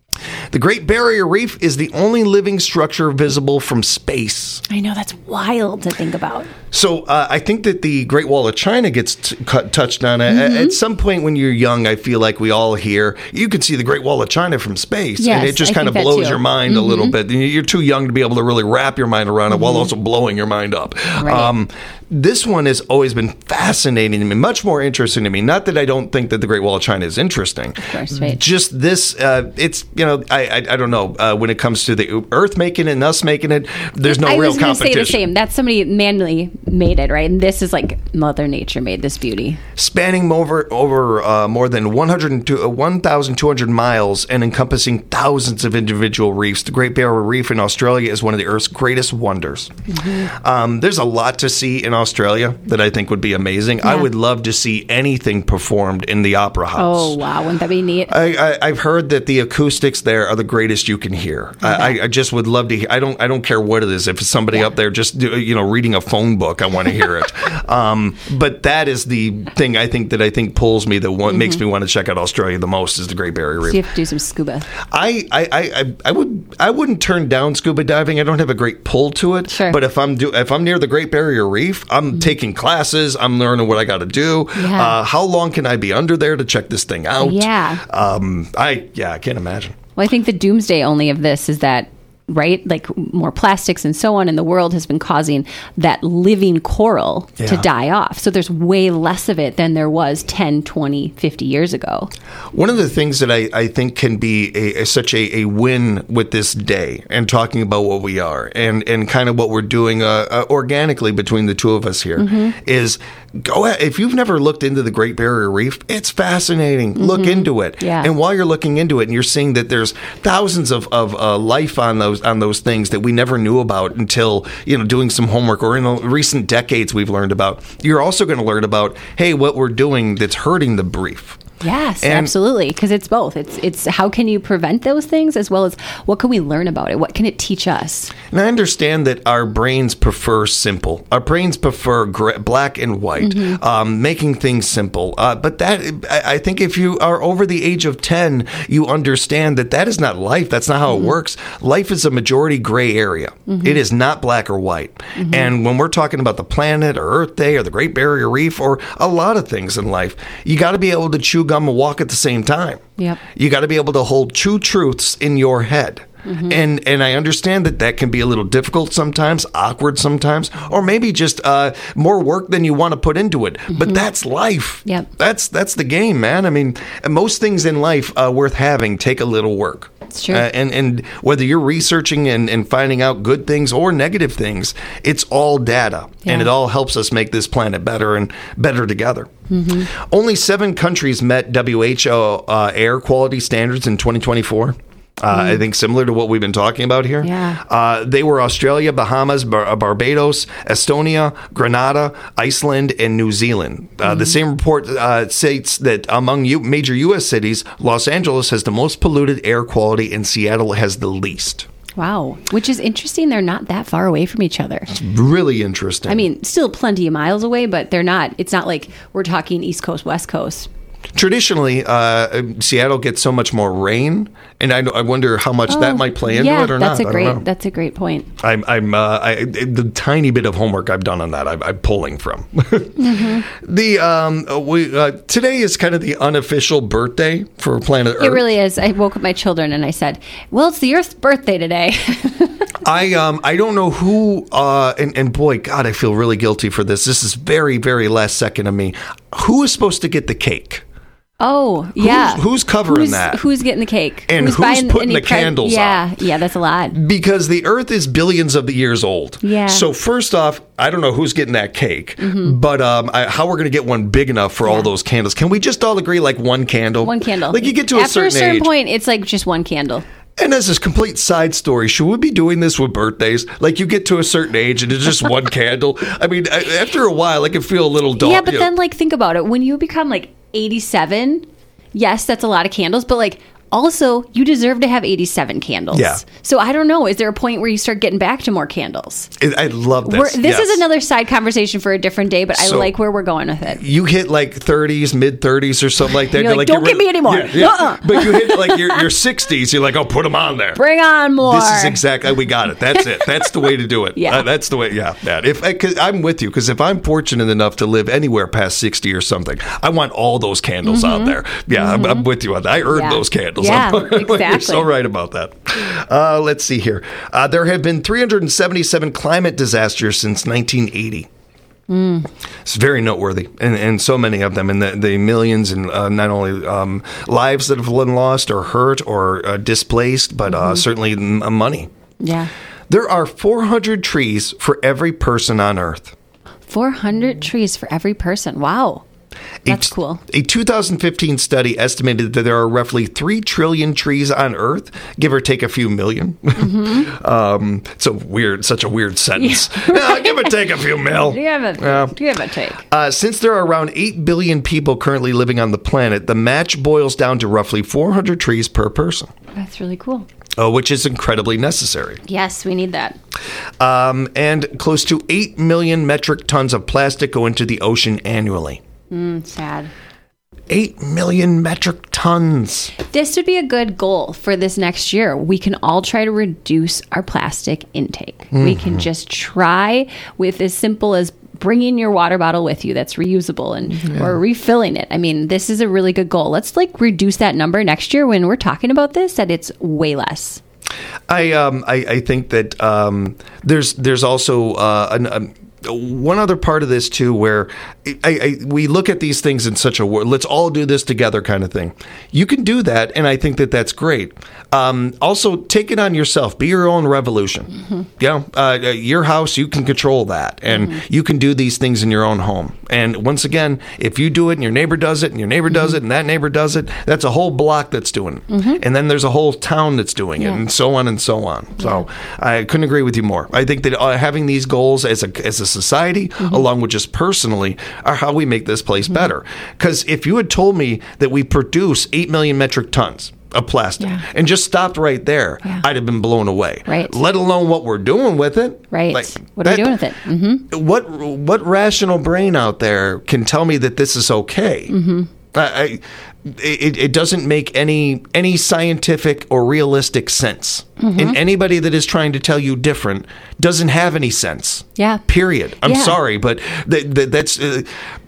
The Great Barrier Reef is the only living structure visible from space. I know, that's wild to think about. So uh, I think that the Great Wall of China gets t- cut, touched on. Mm-hmm. At, at some point when you're young, I feel like we all hear, you can see the Great Wall of China from space. Yes, and it just I kind of think that blows too. your mind Mm-hmm. a little bit. You're too young to be able to really wrap your mind around it while also blowing your mind up. Right. Um, this one has always been fascinating to me, much more interesting to me. Not that I don't think that the Great Wall of China is interesting. Of course, right. Just this, uh, it's, you know, I, I, I don't know, uh, when it comes to the Earth making it and us making it, there's no I real was going to say competition. the same. That's somebody manually made it, right? And this is like Mother Nature made this beauty. Spanning over over uh, more than one hundred two, uh, one thousand two hundred miles and encompassing thousands of individual reefs, the Great Barrier Reef in Australia is one of the Earth's greatest wonders. Mm-hmm. Um, there's a lot to see in Australia that I think would be amazing. I Yeah. would love to see anything performed in the Opera House. Oh, wow. Wouldn't that be neat? I, I, I've heard that the acoustics there are the greatest you can hear. I, I just would love to hear. I don't. I don't care what it is. If it's somebody up there just do- you know reading a phone book, I want to hear it. um, but that is the thing I think that I think pulls me. That one makes me want to check out Australia the most is the Great Barrier Reef. So you have to do some scuba. I, I, I, I- I would I wouldn't turn down scuba diving. I don't have a great pull to it. Sure. But if I'm do if I'm near the Great Barrier Reef, I'm taking classes. I'm learning what I got to do. Yeah. Uh, how long can I be under there to check this thing out? Yeah. Um. I yeah. I can't imagine. Well, I think the doomsday only of this is that, right, like more plastics and so on in the world has been causing that living coral to Yeah. die off. So there's way less of it than there was ten, twenty, fifty years ago. One of the things that I, I think can be a, a, such a, a win with this day and talking about what we are and, and kind of what we're doing uh, uh, organically between the two of us here is go ahead. If you've never looked into the Great Barrier Reef, it's fascinating. Look into it. Yeah. And while you're looking into it and you're seeing that there's thousands of, of uh, life on those on those things that we never knew about until, you know, doing some homework or in the recent decades we've learned about, you're also going to learn about, hey, what we're doing that's hurting the reef. Yes, And- absolutely. Because it's both. It's it's how can you prevent those things as well as what can we learn about it? What can it teach us? And I understand that our brains prefer simple. Our brains prefer gra- black and white, um, making things simple. Uh, but that, I I think if you are over the age of ten, you understand that that is not life. That's not how it works. Life is a majority gray area. It is not black or white. And when we're talking about the planet or Earth Day or the Great Barrier Reef or a lot of things in life, you got to be able to chew gum and walk at the same time. Yep. You got to be able to hold two truths in your head. And and I understand that that can be a little difficult sometimes, awkward sometimes, or maybe just uh, more work than you want to put into it. But that's life. Yep. That's that's the game, man. I mean, most things in life uh, worth having take a little work. It's true. Uh, and and whether you're researching and, and finding out good things or negative things, it's all data, Yeah. and it all helps us make this planet better and better together. Only seven countries met W H O uh, air quality standards in twenty twenty-four. Uh, I think similar to what we've been talking about here. Yeah. Uh, they were Australia, Bahamas, Bar- Barbados, Estonia, Grenada, Iceland, and New Zealand. Uh, The same report uh, states that among U- major U S cities, Los Angeles has the most polluted air quality and Seattle has the least. Wow. Which is interesting. They're not that far away from each other. Really interesting. I mean, still plenty of miles away, but they're not. It's not like we're talking East Coast, West Coast. Traditionally, uh, Seattle gets so much more rain, and I, I wonder how much that might play into Oh, yeah, it or that's not. a I great. don't know. That's a great point. I'm, I'm uh, I, the tiny bit of homework I've done on that, I'm, I'm pulling from. Mm-hmm. The um, uh, we uh, today is kind of the unofficial birthday for planet Earth. It really is. I woke up my children and I said, "Well, it's the Earth's birthday today." I um I don't know who uh and, and boy God I feel really guilty for this. This is very very last second of me. Who is supposed to get the cake? Oh, yeah. who's covering Who's- that? Who's getting the cake? And who's buying putting any the candles Yeah, yeah, that's a lot. Because the Earth is billions of the years old. Yeah. So first off, I don't know who's getting that cake, but um, I, how we're going to get one big enough for all Yeah. those candles? Can we just all agree like one candle? One candle. Like you get to a After certain, a certain age. point, it's like just one candle. And as a complete side story, should we be doing this with birthdays? Like you get to a certain age and it's just one candle. I mean, a- after a while, I can feel a little dull. Yeah, but then like think about it. When you become like eighty-seven, yes, that's a lot of candles, but like Also, you deserve to have eighty-seven candles. Yeah. So I don't know. Is there a point where you start getting back to more candles? I I love this. We're, this Yes. is another side conversation for a different day, but I So- like where we're going with it. You hit like thirties, mid thirties, or something like that. You're like, "Don't get get me anymore." Yeah, yeah. Uh-uh. But you hit like your, your sixties. You're like, oh, put them on there. Bring on more. This is exactly we got it. That's it. That's the way to do it. Yeah. Uh, that's the way. Yeah, man. If I, cause I'm with you, because if I'm fortunate enough to live anywhere past sixty or something, I want all those candles out there. Yeah, I'm, I'm with you on that. I earned Mm-hmm. Yeah. those candles. Yeah, I'm- You're exactly. so right about that. Uh, let's see here. Uh, there have been three hundred seventy-seven climate disasters since nineteen eighty. It's very noteworthy, and, and so many of them, and the, the millions and uh, not only um, lives that have been lost or hurt or uh, displaced, but uh, certainly m- money. Yeah. There are four hundred trees for every person on Earth. four hundred trees for every person. Wow. That's A- cool. A two thousand fifteen study estimated that there are roughly three trillion trees on Earth, give or take a few million. Mm-hmm. um, it's a weird, such a weird sentence. Yeah, give or take a few mil. Do you have a, Yeah. do you have a take? Uh, since there are around eight billion people currently living on the planet, the match boils down to roughly four hundred trees per person, That's really cool. uh, which is incredibly necessary. Yes, we need that. Um, and close to eight million metric tons of plastic go into the ocean annually. Mm, sad. eight million metric tons. This would be a good goal for this next year. We can all try to reduce our plastic intake. We can just try with as simple as bringing your water bottle with you that's reusable and or refilling it. I mean, this is a really good goal. Let's like reduce that number next year when we're talking about this, that it's way less. I um I, I think that um there's there's also uh an, um, one other part of this too, where I, I, we look at these things in such a wor- let's all do this together kind of thing. You can do that, and I think that that's great. Um, also, take it on yourself. Be your own revolution. Mm-hmm. You know, uh, your house, you can control that, and Mm-hmm. you can do these things in your own home. And once again, if you do it, and your neighbor does it, and your neighbor does Mm-hmm. it, and that neighbor does it, that's a whole block that's doing it. And then there's a whole town that's doing it, Yeah. and so on and so on. So I couldn't agree with you more. I think that uh, having these goals as a as a society, Mm-hmm. along with just personally, are how we make this place better. Because if you had told me that we produce eight million metric tons of plastic Yeah. and just stopped right there, Yeah. I'd have been blown away. Right. Let alone what we're doing with it. Right. Like, what are we that- doing with it? Mm-hmm. What what rational brain out there can tell me that this is okay? Mm-hmm. I, I, it, it doesn't make any any scientific or realistic sense. Mm-hmm. And anybody that is trying to tell you different doesn't have any sense. Yeah. Period. I'm Yeah. sorry, but th- th- that's uh,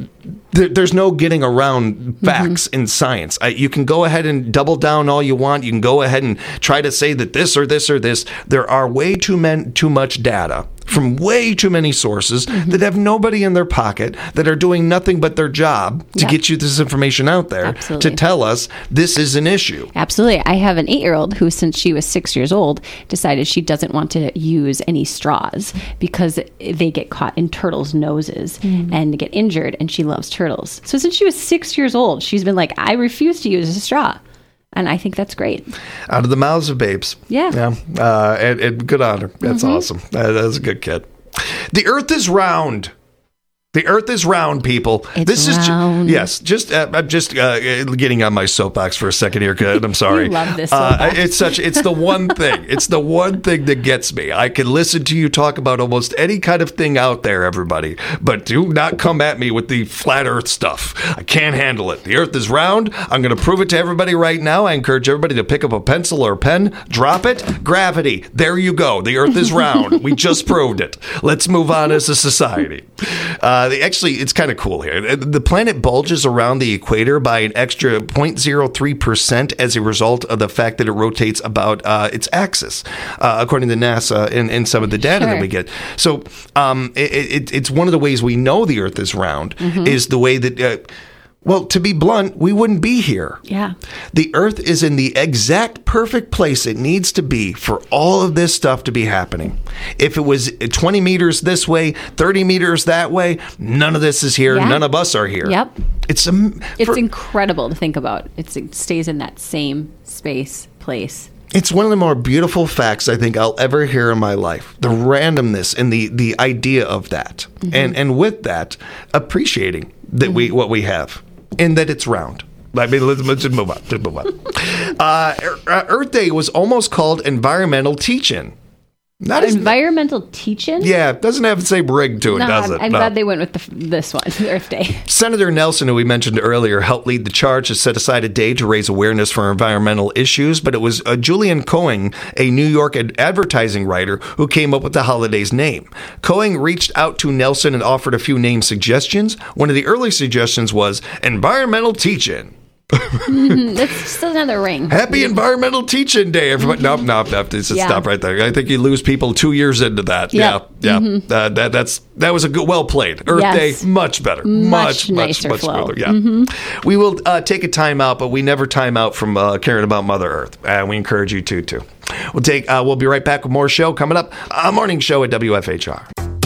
th- there's no getting around facts Mm-hmm. in science. I, you can go ahead and double down all you want. You can go ahead and try to say that this or this or this. There are way too men, too much data from way too many sources Mm-hmm. that have nobody in their pocket, that are doing nothing but their job to Yeah. get you this information out there Absolutely. to tell us this is an issue. Absolutely. I have an eight-year-old who, since she was six years old, decided she doesn't want to use any straws because they get caught in turtles' noses and get injured, and she loves turtles. So since she was six years old, she's been like, I refuse to use a straw. And I think that's great. Out of the mouths of babes. Yeah. Yeah. Uh, and, and good on her. That's awesome. That, that's a good kid. The earth is round. The earth is round, people. It's this is ju- round. yes. Just uh, I'm just uh, getting on my soapbox for a second here, kid. I'm sorry. You love this Uh, soapbox. it's such. It's the one thing. It's the one thing that gets me. I can listen to you talk about almost any kind of thing out there, everybody, but do not come at me with the flat Earth stuff. I can't handle it. The Earth is round. I'm going to prove it to everybody right now. I encourage everybody to pick up a pencil or a pen, drop it. Gravity. There you go. The Earth is round. We just proved it. Let's move on as a society. Uh, the, actually, it's kind of cool here. The planet bulges around the equator by an extra zero point zero three percent as a result of the fact that it rotates about uh, its axis, uh, according to NASA and, and some of the data Sure. that we get. So um, it, it, it's one of the ways we know the Earth is round is the way that, uh, well, to be blunt, we wouldn't be here. Yeah. The Earth is in the exact perfect place it needs to be for all of this stuff to be happening. If it was twenty meters this way, thirty meters that way, none of this is here. Yeah. None of us are here. Yep. It's a, It's for- incredible to think about. It's, it stays in that same space, place. It's one of the more beautiful facts I think I'll ever hear in my life. The randomness and the, the idea of that. And and with that, appreciating that we what we have and that it's round. I mean, let's, let's just move on. Just move on. Uh, Earth Day was almost called Environmental Teach-In. Not as Environmental teach-in? Yeah, it doesn't have the same rig to it, No, does I'm, it? I'm No. glad they went with the, this one, Earth Day. Senator Nelson, who we mentioned earlier, helped lead the charge to set aside a day to raise awareness for environmental issues, but it was uh, Julian Coing, a New York ad- advertising writer, who came up with the holiday's name. Coing reached out to Nelson and offered a few name suggestions. One of the early suggestions was Environmental Teach-In. Mm, that's still another ring. Happy Environmental Teach-In Day, everybody. Nope, nope, nope. Just Yeah. stop right there. I think you lose people two years into that. Yep. Yeah, yeah. Uh, that that's that was a good, well played. Earth Yes. Day, much better, Much much much nicer much flow. smoother. Yeah. We will uh, take a time out, but we never time out from uh, caring about Mother Earth, and we encourage you to too. We'll take. Uh, we'll be right back with more show coming up. A morning show at W F H R.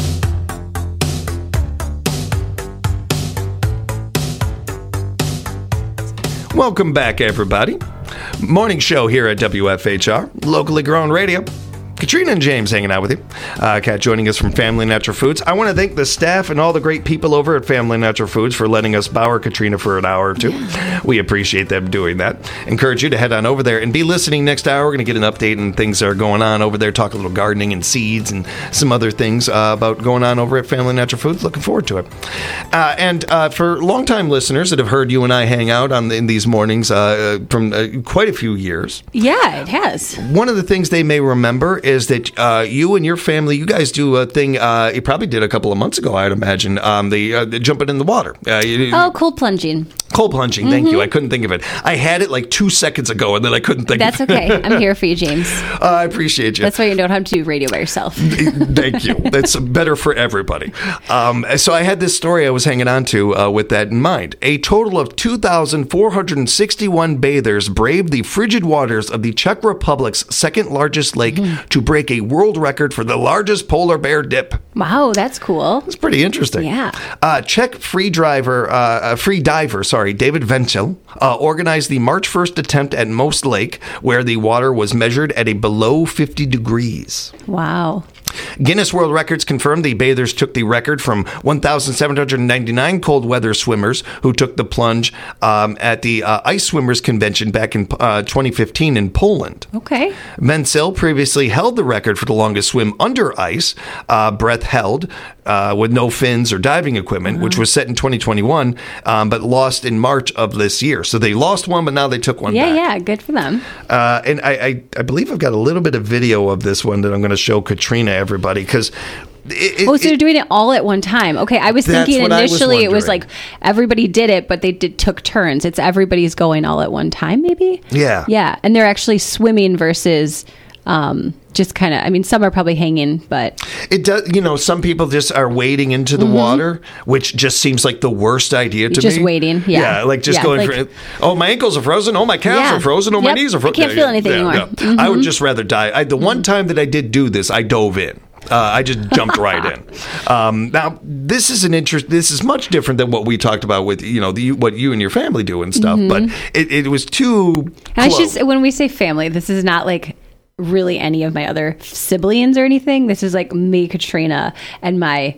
Welcome back, everybody. Morning show here at W F H R, locally grown radio. Katrina and James hanging out with you. Uh, Kat joining us from Family Natural Foods. I want to thank the staff and all the great people over at Family Natural Foods for letting us bower Katrina for an hour or two. We appreciate them doing that. Encourage you to head on over there and be listening next hour. We're going to get an update on things that are going on over there, talk a little gardening and seeds and some other things uh, about going on over at Family Natural Foods. Looking forward to it. Uh, and uh, for longtime listeners that have heard you and I hang out on in these mornings uh, from uh, quite a few years, Yeah, it has. one of the things they may remember is that uh, you and your family, you guys do a thing uh, you probably did a couple of months ago, I'd imagine, um, the, uh, the jumping in the water. Uh, you, Oh, cold plunging. Cold plunging, thank you. I couldn't think of it. I had it like two seconds ago, and then I couldn't think That's of it. okay. I'm here for you, James. Uh, I appreciate you. That's why you don't have to do radio by yourself. Thank you. That's better for everybody. Um, so I had this story I was hanging on to uh, with that in mind. A total of two thousand four hundred sixty-one bathers braved the frigid waters of the Czech Republic's second largest lake to break a world record for the largest polar bear dip. Wow, that's cool. It's pretty interesting. Yeah. Uh, Czech free driver, uh, uh, free diver, sorry, David Vencel, uh, organized the March first attempt at Most Lake, where the water was measured at a below fifty degrees. Wow. Guinness World Records confirmed the bathers took the record from one thousand seven hundred ninety-nine cold weather swimmers who took the plunge um, at the uh, Ice Swimmers Convention back in uh, twenty fifteen in Poland. Okay. Vencel previously held the record for the longest swim under ice, uh, breath held, uh, with no fins or diving equipment, which was set in twenty twenty-one, um, but lost in March of this year. So they lost one, but now they took one Yeah, back. yeah, good for them. Uh, and I, I, I believe I've got a little bit of video of this one that I'm going to show Katrina, everybody, because it, it, Oh, so it- they're doing it all at one time. Okay, I was That's thinking what I was initially it was wondering. like everybody did it, but they did took turns. It's everybody's going all at one time, maybe. Yeah. Yeah, and they're actually swimming versus um, just kind of. I mean, some are probably hanging, but it does. You know, some people just are wading into the water, which just seems like the worst idea to Mm-hmm. Just me. wading, yeah. like just Yeah, going. like- for, oh, my ankles are frozen. Oh, my calves Yeah. are frozen. Oh, my Yep. knees are I frozen. can't feel anything anymore. Mm-hmm. I would just rather die. I, the one time that I did do this, I dove in. Uh, I just jumped right in. Um, now, this is an interest. This is much different than what we talked about with you know the, what you and your family do and stuff. But it, it was too. And I should close. say, when we say family, this is not like really any of my other siblings or anything. This is like me, Katrina, and my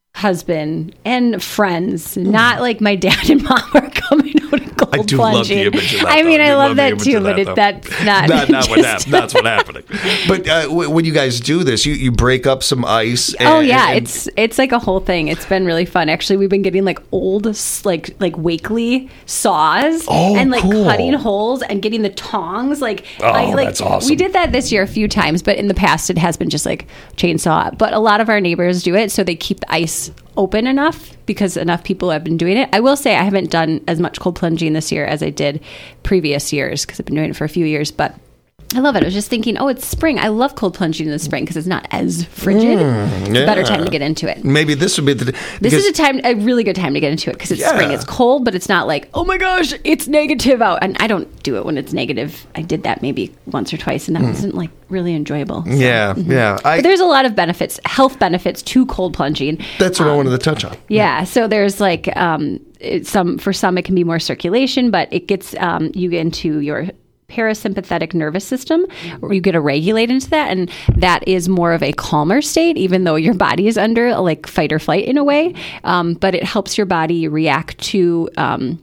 husband and friends. Not like my dad and mom are coming out and cold I do plunging. love the image of that. I mean, though. I do love the that image too, of but it, though. that's not. not, not what just- hap- that's what happening. But uh, w- when you guys do this, you, you break up some ice. And, Oh yeah, and- it's it's like a whole thing. It's been really fun. Actually, we've been getting like old s- like like Wakely saws Oh, and like cool. cutting holes and getting the tongs. Like Oh, I, like, that's awesome. We did that this year a few times, but in the past it has been just like chainsaw. But a lot of our neighbors do it, so they keep the ice open enough because enough people have been doing it. I will say I haven't done as much cold plunging this year as I did previous years because I've been doing it for a few years, but I love it. I was just thinking, oh, it's spring. I love cold plunging in the spring because it's not as frigid. It's a better yeah. time to get into it. maybe this would be the. This because- is a time, a really good time to get into it because it's Yeah. spring. It's cold, but it's not like, oh my gosh, it's negative out. And I don't do it when it's negative. I did that maybe once or twice, and that wasn't like really enjoyable. So- Hmm. Yeah, yeah. I, But there's a lot of benefits, health benefits to cold plunging. that's what I wanted to touch on. Yeah, so there's like um, it, some for some it can be more circulation, but it gets um, you get into your parasympathetic nervous system, where you get to regulate into that, and that is more of a calmer state, even though your body is under like fight or flight in a way. Um, but it helps your body react to. Um,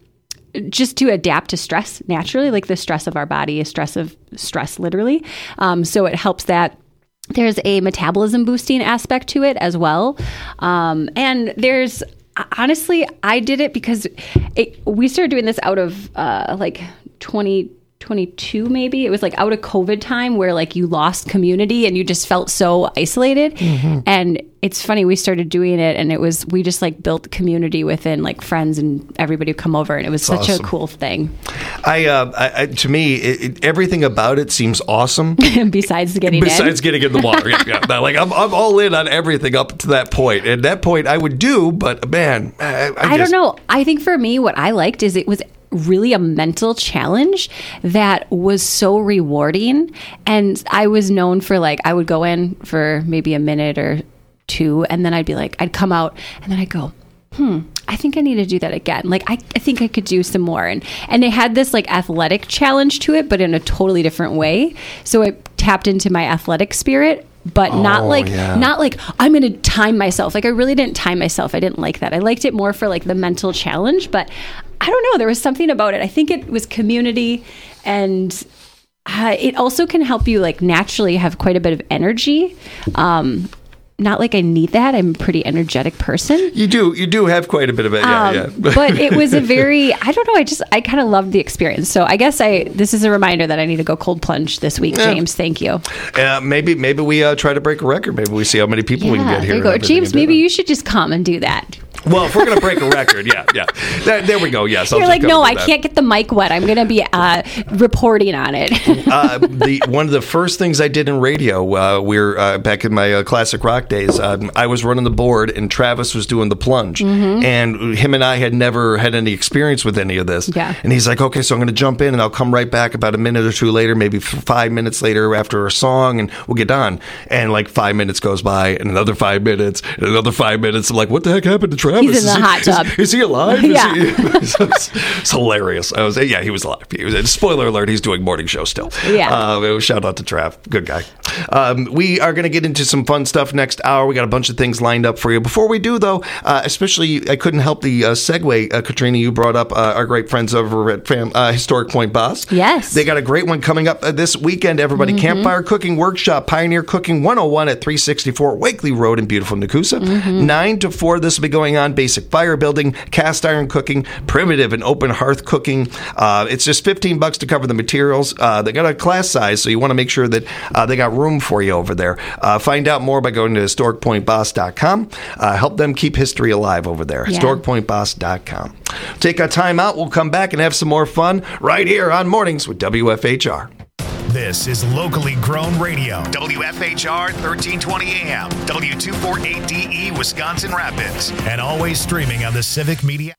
just to adapt to stress naturally, like the stress of our body is stress of stress, literally. Um, so it helps that. There's a metabolism boosting aspect to it as well. Um, and there's, honestly, I did it because it, we started doing this out of uh, like twenty twenty-two maybe. It was like out of COVID time where like you lost community and you just felt so isolated. Mm-hmm. And it's funny, we started doing it and it was, we just like built community within like friends and everybody would come over and it was That's such awesome. a cool thing. I, uh, I, I to me, it, it, everything about it seems awesome. Besides getting Besides in. getting in the water. Yeah, yeah. Like I'm, I'm all in on everything up to that point. And that point I would do, but man, I, I, I just, don't know. I think for me, what I liked is it was really a mental challenge that was so rewarding. And I was known for like, I would go in for maybe a minute or two, and then I'd be like, I'd come out and then I'd go, hmm, I think I need to do that again. Like, I, I think I could do some more. And, and it had this like athletic challenge to it, but in a totally different way. So it tapped into my athletic spirit. But not Oh, like, yeah. not like I'm going to time myself. Like I really didn't time myself. I didn't like that. I liked it more for like the mental challenge, but I don't know. There was something about it. I think it was community, and uh, it also can help you like naturally have quite a bit of energy. Um, not like I need that. I'm a pretty energetic person. You do, you do have quite a bit of it. Yeah, Um, yeah. But it was a very, I don't know. I just, I kind of loved the experience. So I guess I, this is a reminder that I need to go cold plunge this week, Yeah. James. Thank you. Uh, maybe, maybe we uh, try to break a record. Maybe we see how many people we can get here. there you and go. everything James, and do maybe that. you should just come and do that. Well, if we're gonna break a record, yeah, yeah. There, there we go. Yes, I'll You're just like, come no, and I do that. can't get the mic wet. I'm going to be uh, reporting on it. uh, the one of the first things I did in radio, uh, we were uh, back in my uh, classic rock days. Um, I was running the board, and Travis was doing the plunge, Mm-hmm. and him and I had never had any experience with any of this. Yeah. And he's like, "Okay, so I'm going to jump in, and I'll come right back about a minute or two later, maybe f- five minutes later after a song, and we'll get on." And like five minutes goes by, and another five minutes, and another five minutes. I'm like, "What the heck happened to Travis? He's in the Is he- hot is- tub. Is, he alive?" Is Yeah. he- it's, it's hilarious. I was, yeah, he was alive. He was. Spoiler alert: he's doing morning show still. Yeah. Uh, shout out to Trav. Good guy. Um, we are going to get into some fun stuff next hour. We got a bunch of things lined up for you. Before we do, though, uh, especially I couldn't help the uh, segue, uh, Katrina, you brought up uh, our great friends over at Fam- uh, Historic Point Boss. Yes. They got a great one coming up uh, this weekend, everybody. Mm-hmm. Campfire Cooking Workshop, Pioneer Cooking one oh one at three sixty-four Wakely Road in beautiful Nakusa. Mm-hmm. nine to four, this will be going on. Basic fire building, cast iron cooking, primitive and open hearth cooking. Uh, it's just fifteen bucks to cover the materials. Uh, they got a class size, so you want to make sure that uh, they got room for you over there. Uh, find out more by going to historic point boss dot com. Uh, help them keep history alive over there. Yeah. historic point boss dot com. Take a time out. We'll come back and have some more fun right here on Mornings with W F H R. This is locally grown radio. W F H R thirteen twenty A M, W two forty-eight D E, Wisconsin Rapids, and always streaming on the Civic Media.